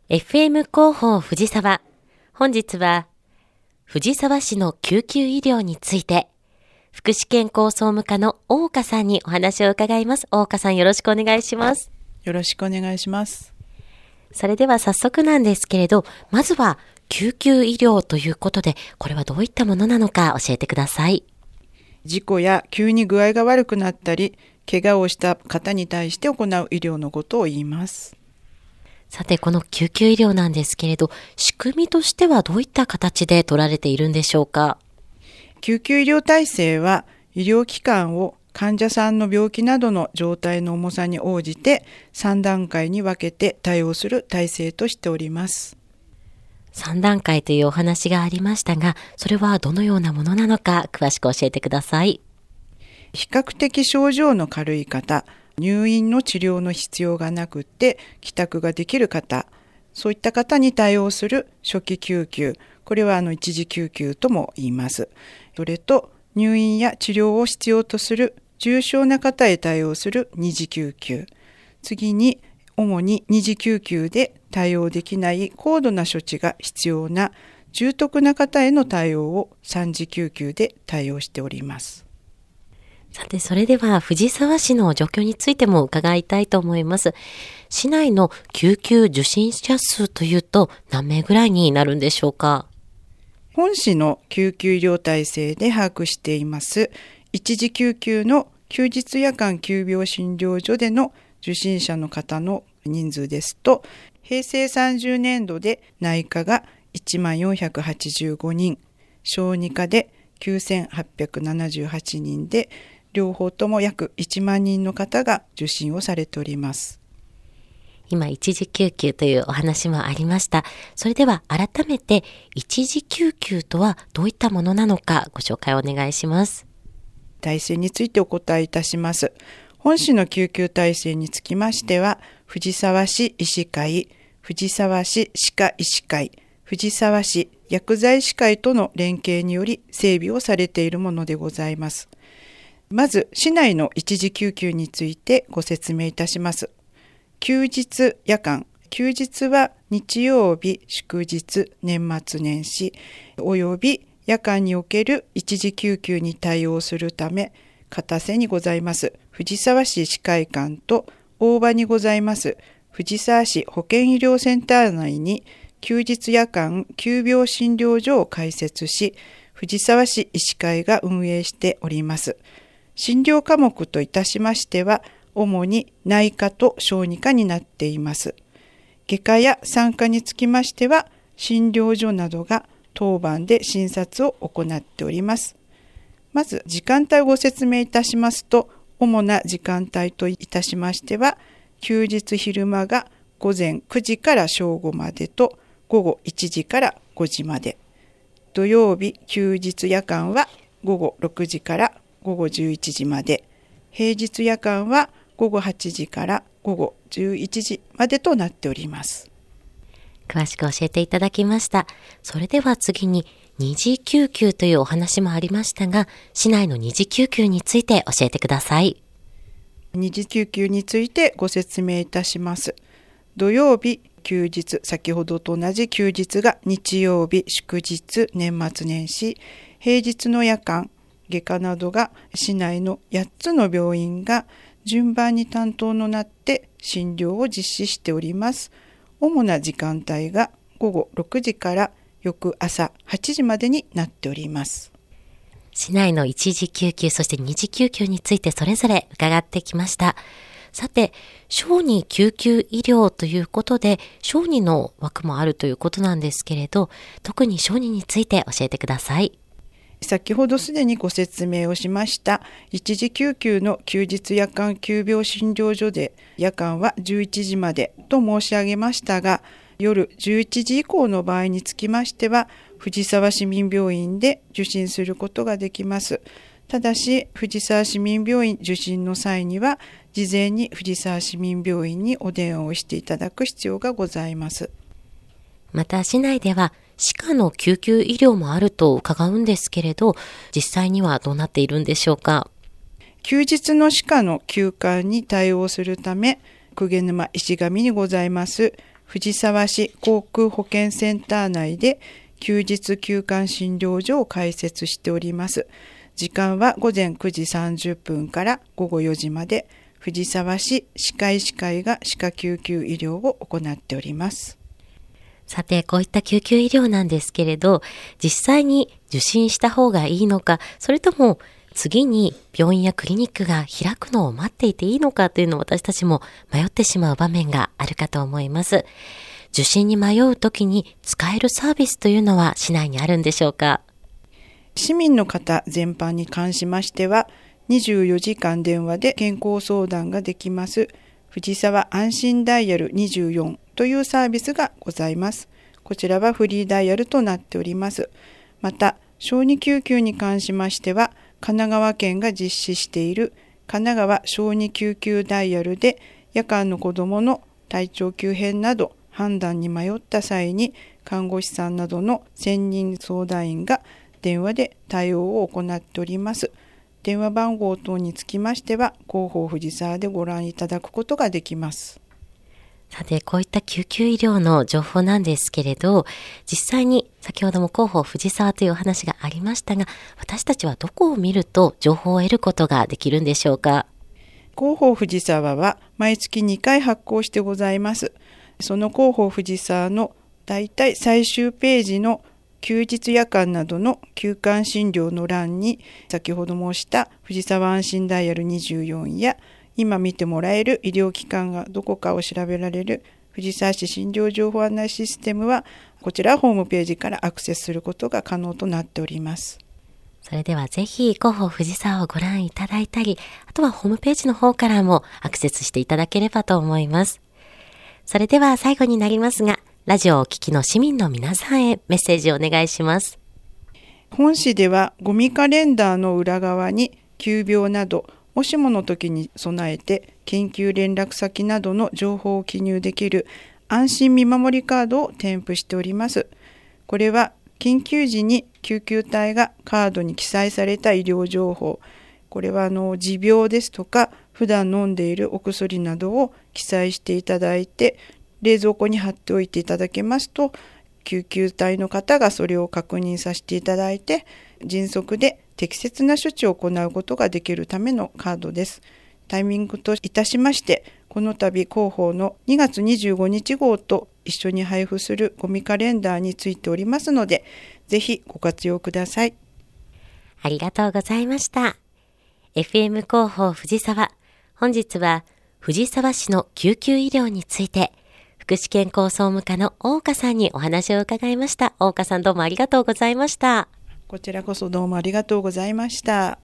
FM 広報藤沢。本日は藤沢市の救急医療について福祉健康総務課の大岡さんにお話を伺います。大岡さん、よろしくお願いします。 よろしくお願いします。 それでは早速なんですけれど、まずは救急医療ということで、これはどういったものなのか教えてください。 事故や急に具合が悪くなったり怪我をした方に対して行う医療のことを言います。 さて、この救急医療なんですけれど、仕組みとしてはどういった形で取られているんでしょうか？ 救急医療体制は医療機関を患者さんの病気などの状態の重さに応じて3段階に分けて対応する体制としております。 3段階というお話がありましたが、それはどのようなものなのか詳しく教えてください。 比較的症状の軽い方、入院の治療の必要がなくて帰宅ができる方、そういった方に対応する初期救急、これは一時救急とも言います。それと入院や治療を必要とする重症な方へ対応する二次救急、次に主に二次救急で対応できない高度な処置が必要な重篤な方への対応を三次救急で対応しております。 さて、それでは藤沢市の状況についても伺いたいと思います。市内の救急受診者数というと何名ぐらいになるんでしょうか？ 本市の救急医療体制で把握しています一時救急の休日夜間急病診療所での受診者の方の人数ですと、平成30年度で内科が1485人、小児科で9878人で、両方とも約1万人の方が受診をされております。 今、一時救急というお話もありました。それでは改めて一時救急とはどういったものなのかご紹介お願いします。 体制についてお答えいたします。本市の救急体制につきましては、藤沢市医師会、藤沢市歯科医師会、藤沢市薬剤師会との連携により整備をされているものでございます。まず、市内の一時救急についてご説明いたします。休日夜間、休日は日曜日、祝日、年末年始、および夜間における一時救急に対応するため、片瀬にございます藤沢市医師会館と大場にございます藤沢市保健医療センター内に休日夜間急病診療所を開設し、藤沢市医師会が運営しております。診療科目といたしましては、主に内科と小児科になっています。外科や産科につきましては、診療所などが当番で診察を行っております。まず時間帯をご説明いたしますと、主な時間帯といたしましては、休日昼間が午前9時から正午までと、午後1時から5時まで。土曜日休日夜間は午後6時から午後11時まで。平日夜間は午後8時から午後11時までとなっております。 詳しく教えていただきました。それでは次に二次救急というお話もありましたが、市内の二次救急について教えてください。 二次救急についてご説明いたします。土曜日休日、先ほどと同じ休日が日曜日、祝日、年末年始、平日の夜間、外科などが市内の8つの病院が順番に担当となって診療を実施しております。主な時間帯が午後6時から翌朝8時までになっております。 市内の一時救急、そして二次救急についてそれぞれ伺ってきました。さて、小児救急医療ということで、小児の枠もあるということなんですけれど、特に小児について教えてください。 先ほどすでにご説明をしました一時救急の休日夜間急病診療所で夜間は11時までと申し上げましたが、夜11時以降の場合につきましては藤沢市民病院で受診することができます。ただし藤沢市民病院受診の際には事前に藤沢市民病院にお電話をしていただく必要がございます。 また市内では歯科の救急医療もあると伺うんですけれど、実際にはどうなっているんでしょうか？ 休日の歯科の休館に対応するため、鵠沼石上にございます藤沢市航空保健センター内で休日休館診療所を開設しております。時間は午前9時30分から午後4時まで、藤沢市歯科医師会が歯科救急医療を行っております。 さて、こういった救急医療なんですけれど、実際に受診した方がいいのか、それとも次に病院やクリニックが開くのを待っていていいのかというのを私たちも迷ってしまう場面があるかと思います。受診に迷うときに使えるサービスというのは市内にあるんでしょうか？ 市民の方全般に関しましては、24時間電話で健康相談ができます藤沢安心ダイヤル24というサービスがございます。こちらはフリーダイヤルとなっております。また、小児救急に関しましては、神奈川県が実施している神奈川小児救急ダイヤルで、夜間の子どもの体調急変など判断に迷った際に、看護師さんなどの専任相談員が電話で対応を行っております。電話番号等につきましては、広報藤沢でご覧いただくことができます。 さて、こういった救急医療の情報なんですけれど、実際に先ほども広報藤沢というお話がありましたが、私たちはどこを見ると情報を得ることができるんでしょうか？ 広報藤沢は毎月2回発行してございます。その広報藤沢のだいたい最終ページの休日夜間などの休館診療の欄に、先ほど申した藤沢安心ダイヤル24や、今見てもらえる医療機関がどこかを調べられる藤沢市診療情報案内システムは、こちらホームページからアクセスすることが可能となっております。 それではぜひ広報藤沢をご覧いただいたり、あとはホームページの方からもアクセスしていただければと思います。それでは最後になりますが、ラジオをお聞きの市民の皆さんへメッセージをお願いします。 本市ではゴミカレンダーの裏側に急病などもしもの時に備えて緊急連絡先などの情報を記入できる安心見守りカードを添付しております。これは緊急時に救急隊がカードに記載された医療情報、これは持病ですとか普段飲んでいるお薬などを記載していただいて、冷蔵庫に貼っておいていただけますと、救急隊の方がそれを確認させていただいて、迅速で適切な処置を行うことができるためのカードです。タイミングといたしまして、この度広報の2月25日号と一緒に配布するゴミカレンダーについておりますので、ぜひご活用ください。 ありがとうございました。FM 広報藤沢、本日は藤沢市の救急医療について、福祉健康総務課の大岡さんにお話を伺いました。大岡さん、どうもありがとうございました。 こちらこそどうもありがとうございました。